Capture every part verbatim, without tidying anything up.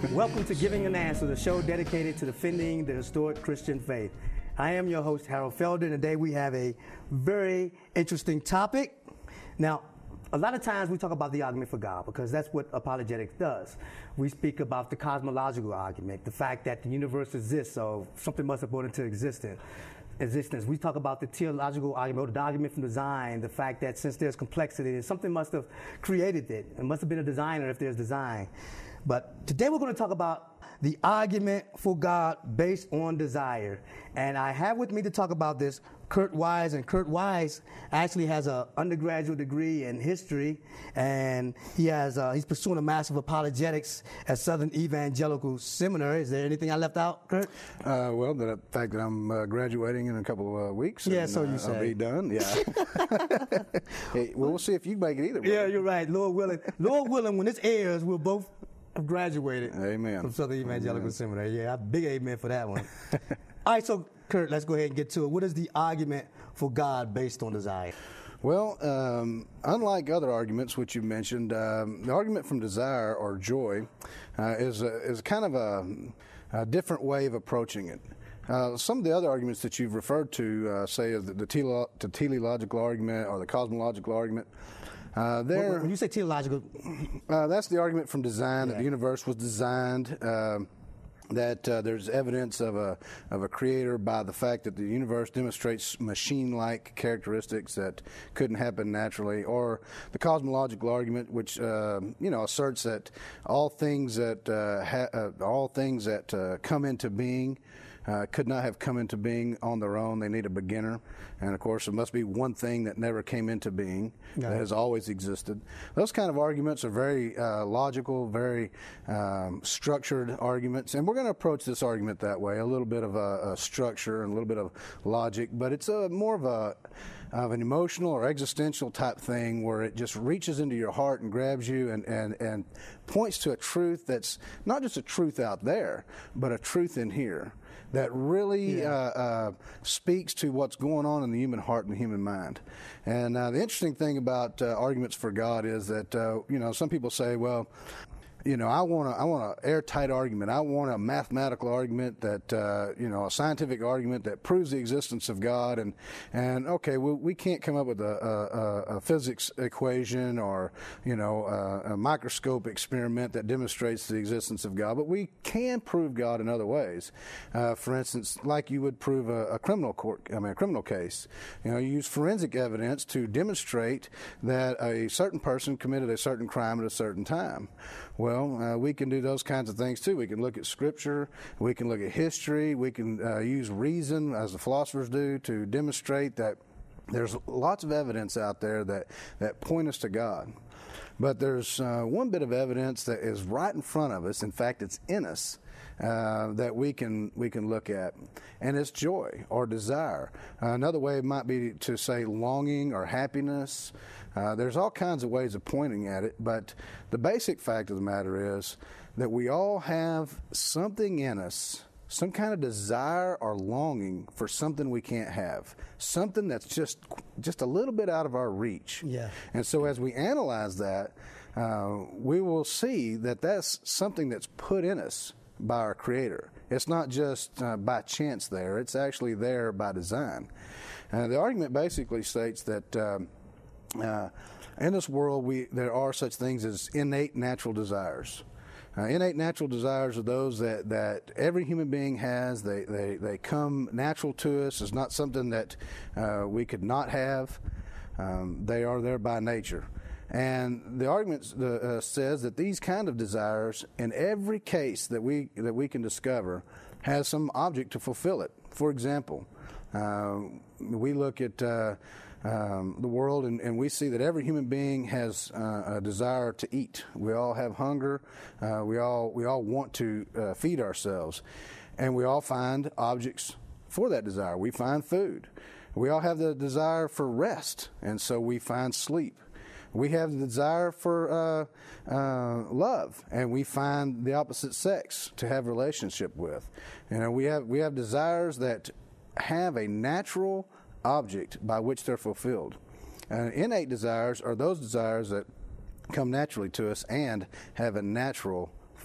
Welcome to Giving an Answer, the show dedicated to defending the historic Christian faith. I am your host, Harold Felder, and today we have a very interesting topic. Now, a lot of times we talk about the argument for God because that's what apologetics does. We speak about the cosmological argument, the fact that the universe exists, so something must have brought into existence. existence. We talk about the teleological argument, or the argument from design, the fact that since there's complexity, something must have created it. It must have been a designer if there's design. But today we're going to talk about the argument for God based on desire. And I have with me to talk about this Kurt Wise, and Kurt Wise actually has an undergraduate degree in history, and he has uh, he's pursuing a Master of Apologetics at Southern Evangelical Seminary. Is there anything I left out, Kurt? Uh, well, the fact that I'm uh, graduating in a couple of uh, weeks. Yeah, and, so you uh, say. I'll be done. Yeah. Hey, well, we'll see if you make it either way. Yeah, you're right. Lord willing, Lord willing, when this airs, we'll both have graduated. Amen. From Southern Evangelical Amen. Seminary. Yeah, big amen for that one. All right, so Kurt, let's go ahead and get to it. What is the argument for God based on desire? Well, um, unlike other arguments which you mentioned, um, the argument from desire or joy uh, is a, is kind of a, a different way of approaching it. Uh, some of the other arguments that you've referred to, uh, say, as the, the, tele- the teleological argument or the cosmological argument, uh, when, when you say teleological, uh, that's the argument from design, yeah. that the universe was designed. Uh, that uh, there's evidence of a of a creator by the fact that the universe demonstrates machine-like characteristics that couldn't happen naturally, or the cosmological argument, which uh, you know asserts that all things that uh, ha- uh, all things that uh, come into being Uh, could not have come into being on their own. They need a beginner. And, of course, there must be one thing that never came into being yeah. that has always existed. Those kind of arguments are very uh, logical, very um, structured arguments. And we're going to approach this argument that way, a little bit of a, a structure and a little bit of logic. But it's a, more of a of an emotional or existential type thing where it just reaches into your heart and grabs you and, and, and points to a truth that's not just a truth out there, but a truth in here that really yeah. uh, uh, speaks to what's going on in the human heart and the human mind. And uh, the interesting thing about uh, arguments for God is that, uh, you know, some people say, well, you know, I want a, I want an airtight argument. I want a mathematical argument that, uh, you know, a scientific argument that proves the existence of God. And, and okay, we, we can't come up with a, a, a physics equation or, you know, a, a microscope experiment that demonstrates the existence of God, but we can prove God in other ways. Uh, for instance, like you would prove a, a criminal court, I mean, a criminal case. You know, you use forensic evidence to demonstrate that a certain person committed a certain crime at a certain time. Well, uh, we can do those kinds of things too. We can look at Scripture, we can look at history, we can uh, use reason, as the philosophers do, to demonstrate that there's lots of evidence out there that, that point us to God. But there's uh, one bit of evidence that is right in front of us. In fact, it's in us. Uh, that we can we can look at, and it's joy or desire. Uh, another way might be to say longing or happiness. Uh, there's all kinds of ways of pointing at it, but the basic fact of the matter is that we all have something in us, some kind of desire or longing for something we can't have, something that's just just a little bit out of our reach. Yeah. And so as we analyze that, uh, we will see that that's something that's put in us by our Creator. It's not just uh, by chance there. It's actually there by design. Uh, the argument basically states that um, uh, in this world we there are such things as innate natural desires. Uh, innate natural desires are those that, that every human being has. They, they, they come natural to us. It's not something that uh, we could not have. Um, they are there by nature. And the argument uh, says that these kind of desires, in every case that we that we can discover, has some object to fulfill it. For example, uh, we look at uh, um, the world and, and we see that every human being has uh, a desire to eat. We all have hunger. Uh, we all we all want to uh, feed ourselves, and we all find objects for that desire. We find food. We all have the desire for rest, and so we find sleep. We have the desire for uh, uh, love, and we find the opposite sex to have a relationship with. You know, we have we have desires that have a natural object by which they're fulfilled. Uh, innate desires are those desires that come naturally to us and have a natural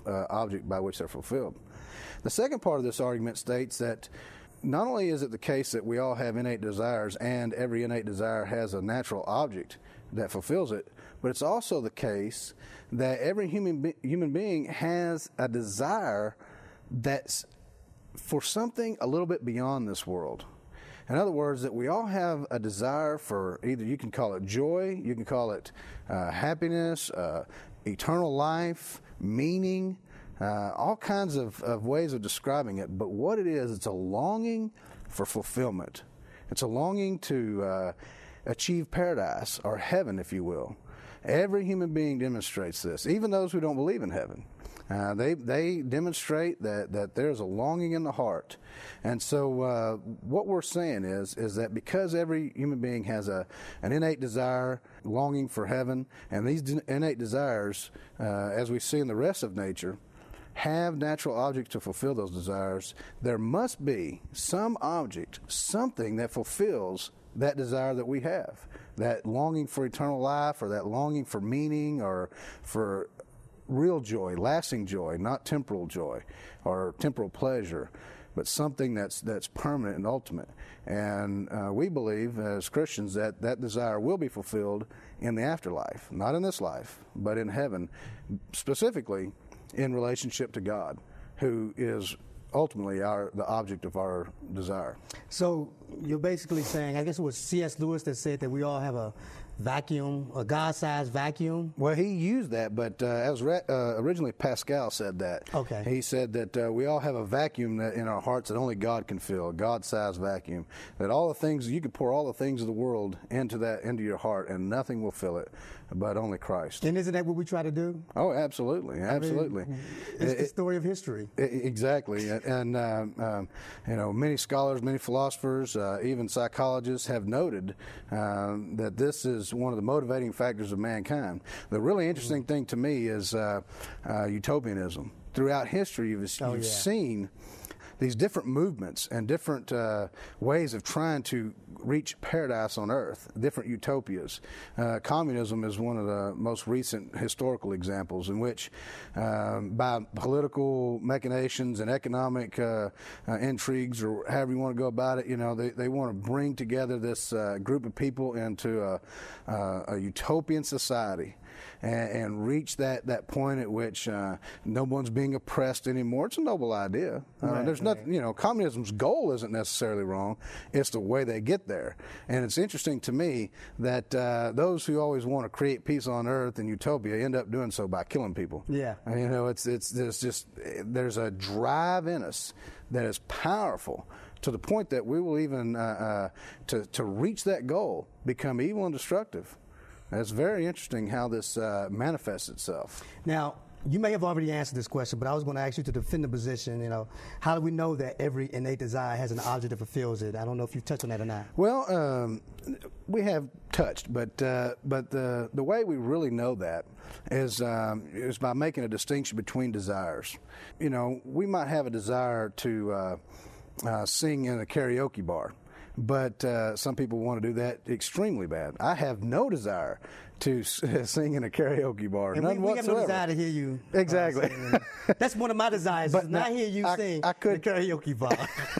uh, object by which they're fulfilled. The second part of this argument states that not only is it the case that we all have innate desires and every innate desire has a natural object that fulfills it, but it's also the case that every human be- human being has a desire that's for something a little bit beyond this world. In other words, that we all have a desire for either, you can call it joy, you can call it uh, happiness, uh, eternal life, meaning, uh, all kinds of, of ways of describing it. But what it is, it's a longing for fulfillment. It's a longing to uh, achieve paradise, or heaven, if you will. Every human being demonstrates this, even those who don't believe in heaven. Uh, they they demonstrate that, that there's a longing in the heart. And so uh, what we're saying is is that because every human being has a an innate desire, longing for heaven, and these innate desires, uh, as we see in the rest of nature, have natural objects to fulfill those desires, there must be some object, something that fulfills that desire that we have, that longing for eternal life, or that longing for meaning, or for real joy, lasting joy, not temporal joy or temporal pleasure, but something that's that's permanent and ultimate. And uh, we believe as Christians that that desire will be fulfilled in the afterlife, not in this life, but in heaven, specifically in relationship to God, who is ultimately our the object of our desire. So you're basically saying, I guess it was C S Lewis that said that we all have a vacuum, a God-sized vacuum? Well, he used that, but uh, as re- uh, originally Pascal said that. Okay. He said that uh, we all have a vacuum that in our hearts that only God can fill, a God-sized vacuum. That all the things, you could pour all the things of the world into that, into your heart, and nothing will fill it, but only Christ. And isn't that what we try to do? Oh, absolutely, absolutely. I mean, it's it, the story of history. It, exactly, and um, um, you know, many scholars, many philosophers, uh, even psychologists have noted um, that this is one of the motivating factors of mankind. The really interesting thing to me is uh, uh, utopianism. Throughout history, you've, Oh, you've yeah. seen these different movements and different uh, ways of trying to reach paradise on earth, different utopias. Uh, communism is one of the most recent historical examples in which, um, by political machinations and economic uh, uh, intrigues, or however you want to go about it, you know, they, they want to bring together this uh, group of people into a, uh, a utopian society. And, and reach that, that point at which uh, no one's being oppressed anymore. It's a noble idea. Uh, Right, there's right. nothing, you know, communism's goal isn't necessarily wrong. It's the way they get there. And it's interesting to me that uh, those who always want to create peace on earth and utopia end up doing so by killing people. Yeah. And, you know, it's it's there's just there's a drive in us that is powerful to the point that we will even uh, uh, to to reach that goal become evil and destructive. It's very interesting how this uh, manifests itself. Now, you may have already answered this question, but I was going to ask you to defend the position. You know, how do we know that every innate desire has an object that fulfills it? I don't know if you've touched on that or not. Well, um, we have touched, but uh, but the the way we really know that is um, is by making a distinction between desires. You know, we might have a desire to uh, uh, sing in a karaoke bar. But uh, some people want to do that extremely bad. I have no desire to s- sing in a karaoke bar, And none we, we have whatsoever. no desire to hear you. uh, Exactly. sing. That's one of my desires, But is not now, hear you I- sing I could- in a karaoke bar.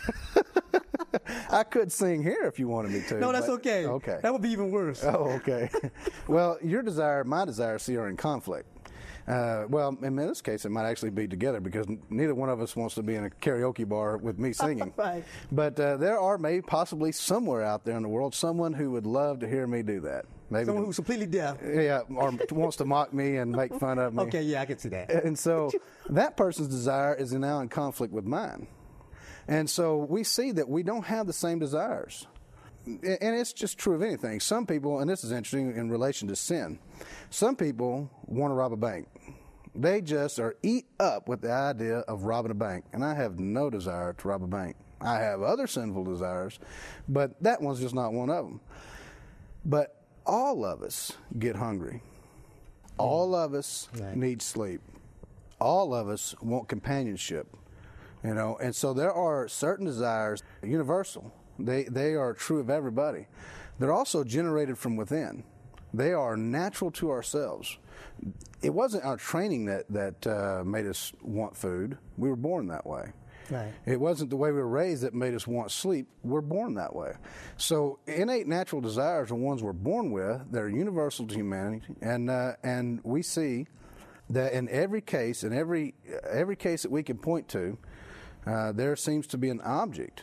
I could sing here if you wanted me to. No, that's but- okay. Okay. That would be even worse. Oh, okay. Well, your desire, my desire, see, are in conflict. Uh, well, in this case, it might actually be together because n- neither one of us wants to be in a karaoke bar with me singing. Right. But uh, there are maybe possibly somewhere out there in the world someone who would love to hear me do that. Maybe Someone who's completely deaf. yeah, or wants to mock me and make fun of me. Okay, yeah, I can see that. And so that person's desire is now in conflict with mine. And so we see that we don't have the same desires. And it's just true of anything. Some people, and this is interesting in relation to sin, some people want to rob a bank. They just are eat up with the idea of robbing a bank. And I have no desire to rob a bank. I have other sinful desires, but that one's just not one of them. But all of us get hungry. All of us Right. need sleep. All of us want companionship. You know, and so there are certain desires, universal. They they are true of everybody. They're also generated from within. They are natural to ourselves. It wasn't our training that, that uh, made us want food. We were born that way. Right. It wasn't the way we were raised that made us want sleep. We're born that way. So innate natural desires are ones we're born with. They're universal to humanity, and uh, and we see that in every case, in every every case that we can point to, uh, there seems to be an object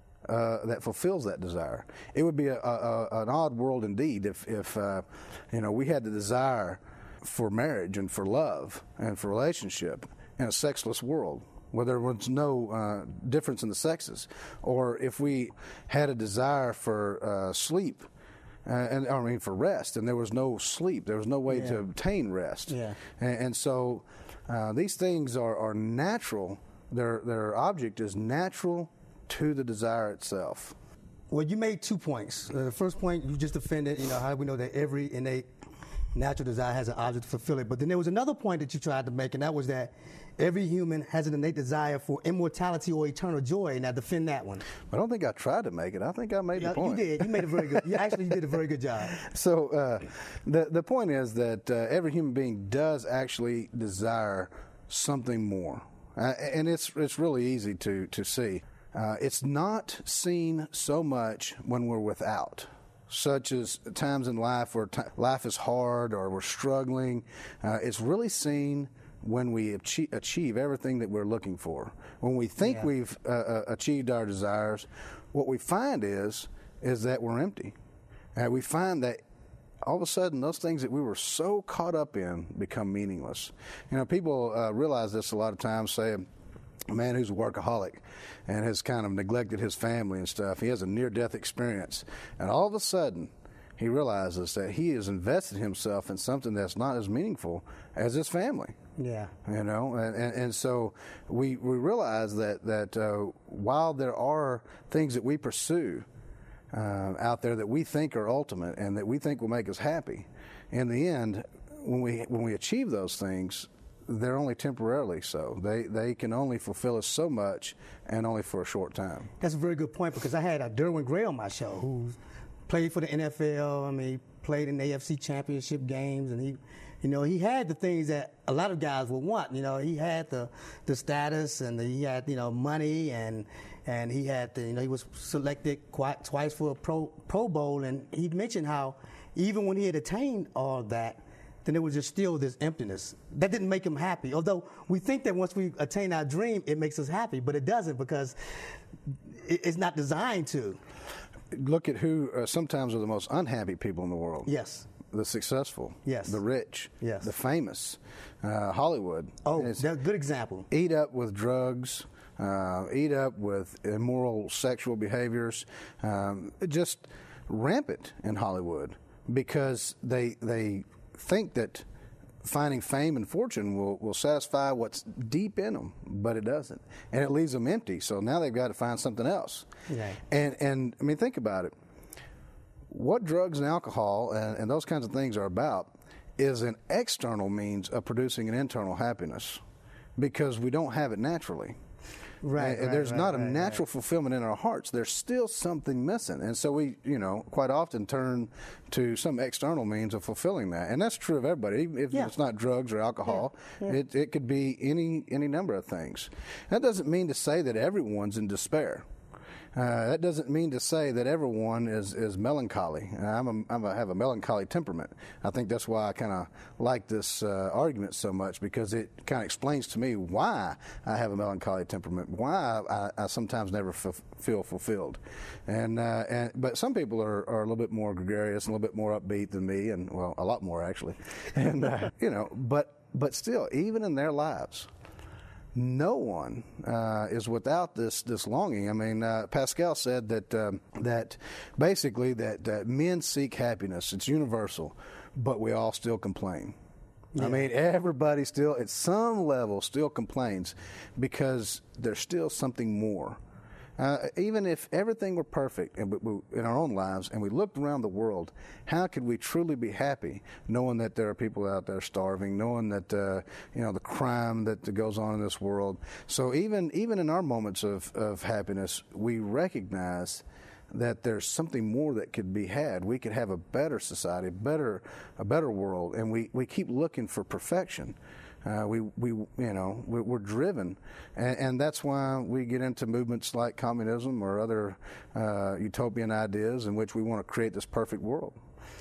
uh, that fulfills that desire. It would be a, a, a, an odd world indeed if if uh, you know we had the desire for marriage and for love and for relationship in a sexless world, where there was no uh, difference in the sexes, or if we had a desire for uh, sleep, uh, and I mean for rest, and there was no sleep, there was no way Yeah. to obtain rest, Yeah. and, and so uh, these things are, are natural. Their their object is natural to the desire itself. Well, you made two points. Uh, the first point you just defended, you know, how do we know that every innate natural desire has an object to fulfill it? But then there was another point that you tried to make, and that was that every human has an innate desire for immortality or eternal joy. Now, defend that one. I don't think I tried to make it. I think I made Yeah, the point. you did. You made a very good. You actually you did a very good job. So uh, the the point is that uh, every human being does actually desire something more, uh, and it's it's really easy to to see. Uh, it's not seen so much when we're without, such as times in life where t- life is hard or we're struggling. Uh, it's really seen when we achieve, achieve everything that we're looking for. When we think Yeah. we've uh, uh, achieved our desires, what we find is is that we're empty. Uh, we find that all of a sudden those things that we were so caught up in become meaningless. You know, people uh, realize this a lot of times. Say a man who's a workaholic and has kind of neglected his family and stuff, he has a near-death experience, and all of a sudden he realizes that he has invested himself in something that's not as meaningful as his family. Yeah. You know, and, and, and so we we realize that that uh, while there are things that we pursue uh, out there that we think are ultimate and that we think will make us happy, in the end, when we when we achieve those things, they're only temporarily so. They they can only fulfill us so much, and only for a short time. That's a very good point, because I had a Derwin Gray on my show who played for the N F L. I mean, he played in the A F C Championship games, and he, you know, he had the things that a lot of guys would want. You know, he had the the status, and the, he had, you know, money, and and he had the, you know, he was selected quite, twice for a Pro Pro Bowl, and he mentioned how even when he had attained all that, then there was just still this emptiness. That didn't make him happy. Although we think that once we attain our dream, it makes us happy, but it doesn't, because it, it's not designed to. Look at who uh, sometimes are the most unhappy people in the world. Yes. The successful. Yes. The rich. Yes. The famous. Uh, Hollywood. Oh, It's- that's a good example. eat up with drugs, uh, eat up with immoral sexual behaviors, um, just rampant in Hollywood, because they they think that finding fame and fortune will, will satisfy what's deep in them, but it doesn't, and it leaves them empty. So now they've got to find something else. Right. And and I mean, think about it. What drugs and alcohol and, and those kinds of things are about is an external means of producing an internal happiness, because we don't have it naturally. Right. And right, there's right, not a right, natural right. fulfillment in our hearts. There's still something missing. And so we, you know, quite often turn to some external means of fulfilling that. And that's true of everybody. Even if Yeah. it's not drugs or alcohol, Yeah. Yeah. It, it could be any, any number of things. That doesn't mean to say that everyone's in despair. Uh, that doesn't mean to say that everyone is, is melancholy. Uh, I'm a, I'm a, have a melancholy temperament. I think that's why I kind of like this uh, argument so much, because it kind of explains to me why I have a melancholy temperament, why I, I sometimes never f- feel fulfilled. And uh, and but some people are, are a little bit more gregarious and a little bit more upbeat than me, and well, a lot more actually. And uh, you know, but but still, even in their lives, no one uh, is without this this longing. I mean, uh, Pascal said that um, that basically that, that men seek happiness. It's universal, but we all still complain. Yeah. I mean, everybody still, at some level, still complains, because there's still something more. Uh, even if everything were perfect in, in our own lives, and we looked around the world, how could we truly be happy knowing that there are people out there starving, knowing that uh, you know the crime that goes on in this world? So even even in our moments of, of happiness, we recognize that there's something more that could be had. We could have a better society, better a better world, and we, we keep looking for perfection. Uh, we we you know we're, we're driven, and, and that's why we get into movements like communism or other uh, utopian ideas in which we want to create this perfect world.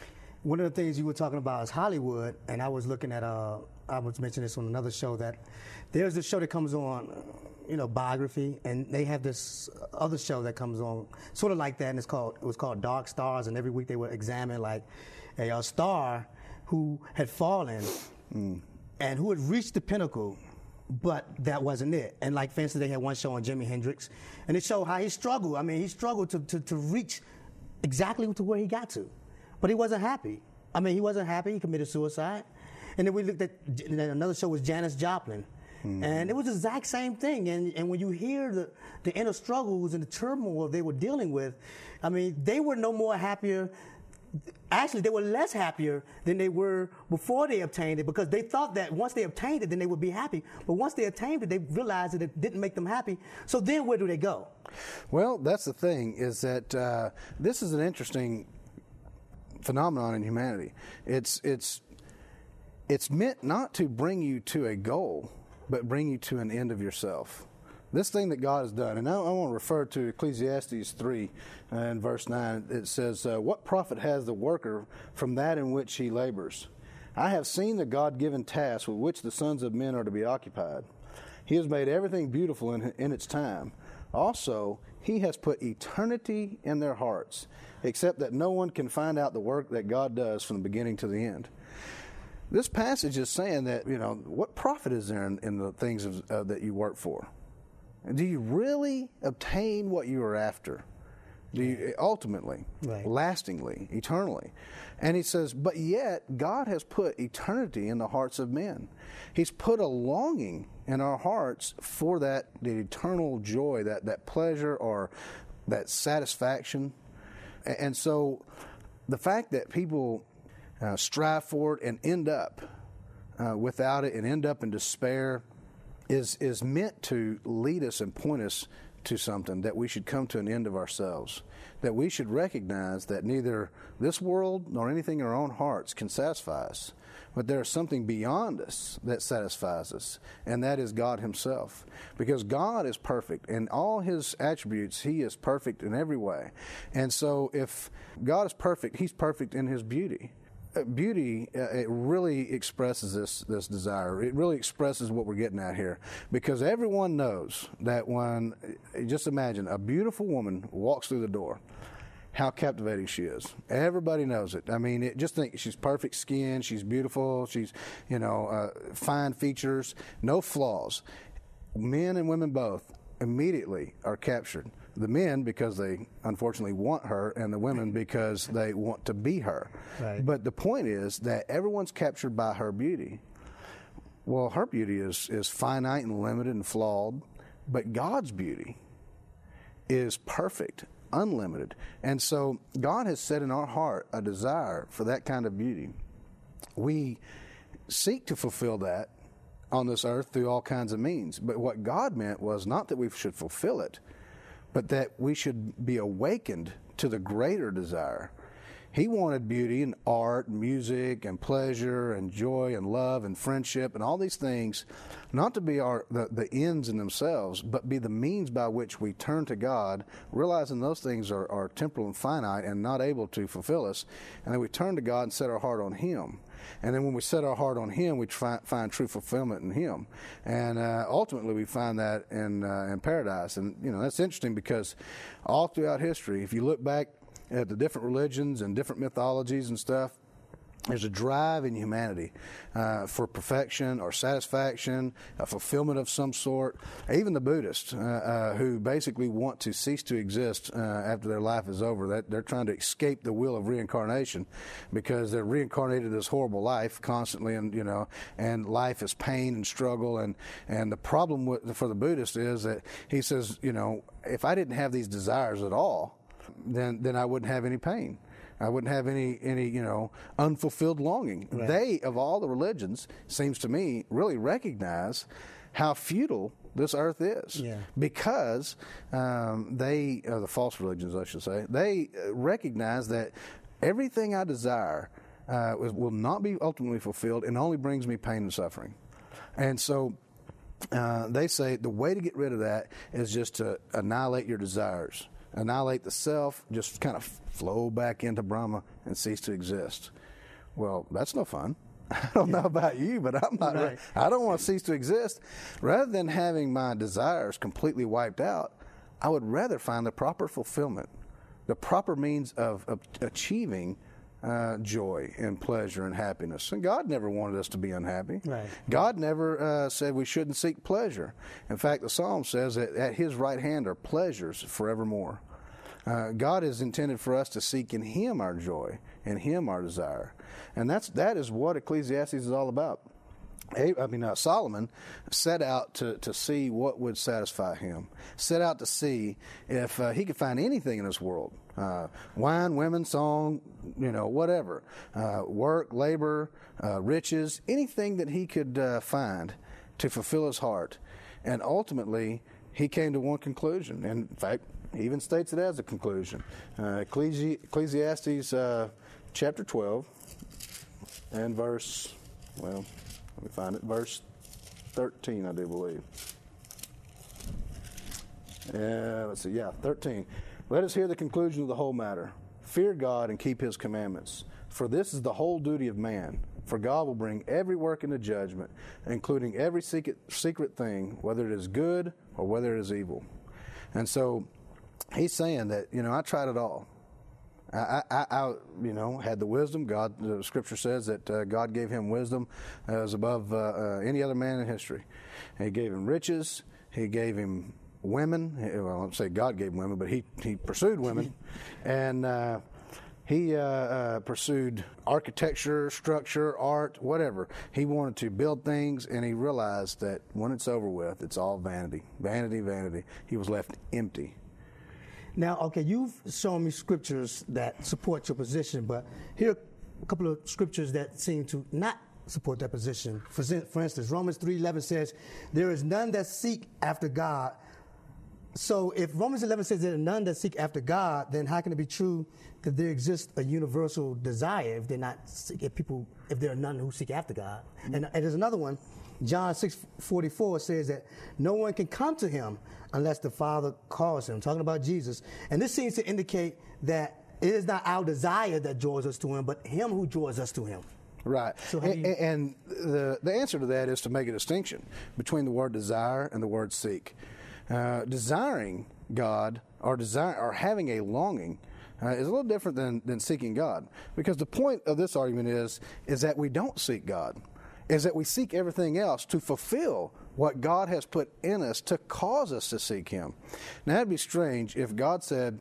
One of the things you were talking about is Hollywood, and I was looking at uh, I was mentioning this on another show, that there's this show that comes on, you know, Biography, and they have this other show that comes on sort of like that, and it's called it was called Dark Stars, and every week they would examine like a, a star who had fallen. Mm. And who had reached the pinnacle, but that wasn't it. And like, for instance, they had one show on Jimi Hendrix, and it showed how he struggled. I mean, he struggled to, to, to reach exactly to where he got to, but he wasn't happy. I mean, he wasn't happy. He committed suicide. And then we looked at, and then another show was Janis Joplin. Mm-hmm. And it was the exact same thing. And, and when you hear the, the inner struggles and the turmoil they were dealing with, I mean, they were no more happier. Actually, they were less happier than they were before they obtained it, because they thought that once they obtained it, then they would be happy. But once they obtained it, they realized that it didn't make them happy. So then where do they go? Well, that's the thing, is that uh, this is an interesting phenomenon in humanity. It's, it's, it's meant not to bring you to a goal, but bring you to an end of yourself. This thing that God has done, and I, I want to refer to Ecclesiastes three uh, in verse nine. It says, uh, what profit has the worker from that in which he labors? I have seen the God-given task with which the sons of men are to be occupied. He has made everything beautiful in, in its time. Also, he has put eternity in their hearts, except that no one can find out the work that God does from the beginning to the end. This passage is saying that, you know, what profit is there in, in the things of, uh, that you work for? Do you really obtain what you are after? Do you, ultimately, right. lastingly, eternally? And he says, but yet God has put eternity in the hearts of men. He's put a longing in our hearts for that, the eternal joy, that, that pleasure or that satisfaction. And so the fact that people uh, strive for it and end up uh, without it and end up in despair is is meant to lead us and point us to something, that we should come to an end of ourselves, that we should recognize that neither this world nor anything in our own hearts can satisfy us, but there is something beyond us that satisfies us, and that is God himself. Because God is perfect in all his attributes. He is perfect in every way. And so if God is perfect, he's perfect in his beauty. Beauty, uh, it really expresses this this desire. It really expresses what we're getting at here, because everyone knows that when, just imagine, a beautiful woman walks through the door, how captivating she is. Everybody knows it. I mean, it, just think, she's perfect skin, she's beautiful, she's, you know, uh, fine features, no flaws. Men and women both immediately are captured. The men because they unfortunately want her, and the women because they want to be her. Right. But the point is that everyone's captured by her beauty. Well, her beauty is, is finite and limited and flawed, but God's beauty is perfect, unlimited. And so God has set in our heart a desire for that kind of beauty. We seek to fulfill that on this earth through all kinds of means. But what God meant was not that we should fulfill it, but that we should be awakened to the greater desire. He wanted beauty and art, and music, and pleasure, and joy, and love, and friendship, and all these things, not to be our the, the ends in themselves, but be the means by which we turn to God, realizing those things are, are temporal and finite and not able to fulfill us, and then we turn to God and set our heart on Him. And then when we set our heart on Him, we try, find true fulfillment in Him. And uh, ultimately, we find that in uh, in paradise. And, you know, that's interesting because all throughout history, if you look back at the different religions and different mythologies and stuff, there's a drive in humanity uh, for perfection or satisfaction, a fulfillment of some sort. Even the Buddhists, uh, uh, who basically want to cease to exist uh, after their life is over, that they're trying to escape the wheel of reincarnation because they're reincarnated this horrible life constantly, and you know, and life is pain and struggle. And and the problem with, for the Buddhist is that he says, you know, if I didn't have these desires at all, then then I wouldn't have any pain. I wouldn't have any, any you know, unfulfilled longing. Right. They, of all the religions, seems to me, really recognize how futile this earth is. Yeah. Because um, they, or the false religions, I should say, they recognize that everything I desire uh, will not be ultimately fulfilled and only brings me pain and suffering. And so uh, they say the way to get rid of that is just to annihilate your desires. Annihilate the self, just kind of flow back into Brahma and cease to exist. Well, that's no fun. I don't know about you, but I'm not. Right. I don't want to cease to exist. Rather than having my desires completely wiped out, I would rather find the proper fulfillment, the proper means of, of achieving uh, joy and pleasure and happiness. And God never wanted us to be unhappy. Right. God never uh, said we shouldn't seek pleasure. In fact, the Psalm says that at His right hand are pleasures forevermore. Uh, God is intended for us to seek in Him our joy, in Him our desire. And that's, that is what Ecclesiastes is all about. I mean, uh, Solomon set out to, to see what would satisfy him, set out to see if uh, he could find anything in this world, uh, wine, women, song, you know, whatever, uh, work, labor, uh, riches, anything that he could uh, find to fulfill his heart. And ultimately, he came to one conclusion. And in fact, he even states it as a conclusion. Uh, Ecclesi- Ecclesiastes uh, chapter twelve and verse, well, let me find it, verse thirteen, I do believe. Uh, let's see, yeah, thirteen. Let us hear the conclusion of the whole matter. Fear God and keep His commandments, for this is the whole duty of man. For God will bring every work into judgment, including every secret, secret thing, whether it is good or whether it is evil. And so he's saying that, you know, I tried it all. I, I, I, you know, had the wisdom. God, the Scripture says that uh, God gave him wisdom as above uh, uh, any other man in history. He gave him riches. He gave him women. Well, I don't say God gave him women, but he, he pursued women. And uh, he uh, uh, pursued architecture, structure, art, whatever. He wanted to build things, and he realized that when it's over with, it's all vanity. Vanity, vanity. He was left empty. Now, okay, you've shown me scriptures that support your position, but here are a couple of scriptures that seem to not support that position. For, for instance, Romans three eleven says, there is none that seek after God. So if Romans eleven says there are none that seek after God, then how can it be true that there exists a universal desire if they're not, if people, if there are none who seek after God? Mm-hmm. And, and there's another one, John six forty-four says that no one can come to him unless the Father calls him. Talking about Jesus. And this seems to indicate that it is not our desire that draws us to him, but him who draws us to him. Right. So and, you... and the, the answer to that is to make a distinction between the word desire and the word seek. Uh, desiring God or desire or having a longing uh, is a little different than, than seeking God. Because the point of this argument is, is that we don't seek God. Is that we seek everything else to fulfill what God has put in us to cause us to seek Him. Now, that'd be strange if God said,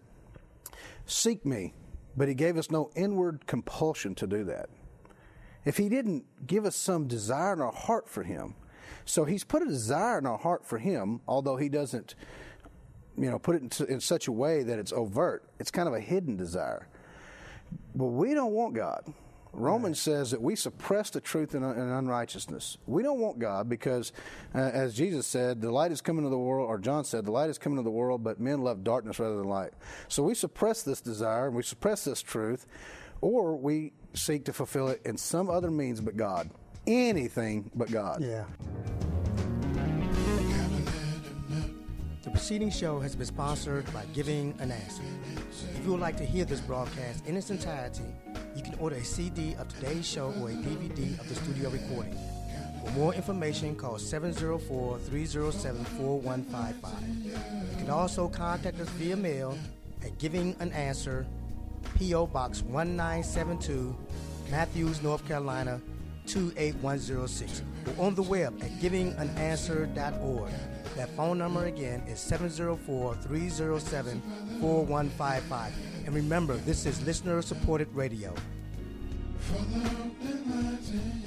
seek me, but He gave us no inward compulsion to do that. If He didn't give us some desire in our heart for Him, so He's put a desire in our heart for Him, although He doesn't, you know, put it in, in such a way that it's overt. It's kind of a hidden desire. But we don't want God. Romans says that we suppress the truth in, in unrighteousness. We don't want God because, uh, as Jesus said, the light is coming to the world, or John said, the light is coming to the world, but men love darkness rather than light. So we suppress this desire, and we suppress this truth, or we seek to fulfill it in some other means but God. Anything but God. Yeah. The preceding show has been sponsored by Giving an Answer. If you would like to hear this broadcast in its entirety, you can order a C D of today's show or a D V D of the studio recording. For more information, call seven oh four, three oh seven, four one five five. You can also contact us via mail at Giving an Answer, P O Box one nine seven two, Matthews, North Carolina, two eight one zero six, or on the web at giving an answer dot org. That phone number again is seven oh four, three oh seven, four one five five. And remember, this is listener-supported radio.